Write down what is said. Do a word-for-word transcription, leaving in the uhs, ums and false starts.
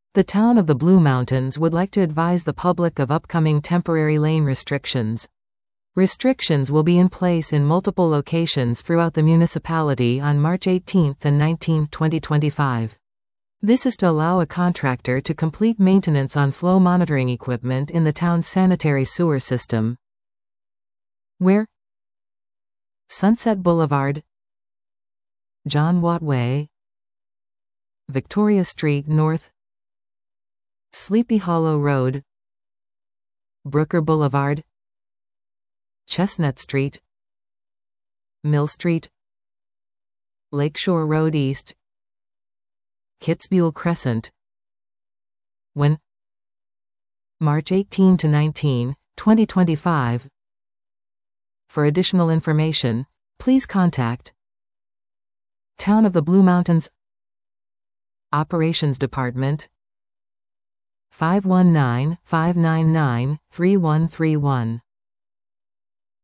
The town of the Blue Mountains would like to advise the public of upcoming temporary lane restrictions. Restrictions will be in place in multiple locations throughout the municipality on March eighteenth and nineteenth, twenty twenty-five. This is to allow a contractor to complete maintenance on flow monitoring equipment in the town's sanitary sewer system. Where? Sunset Boulevard, John Watt Way, Victoria Street North, Sleepy Hollow Road, Brooker Boulevard, Chestnut Street, Mill Street, Lakeshore Road East, Kitzbühel Crescent. When? March eighteenth to nineteenth, twenty twenty-five. For additional information, please contact Town of the Blue Mountains Operations Department five one nine, five nine nine, three one three one.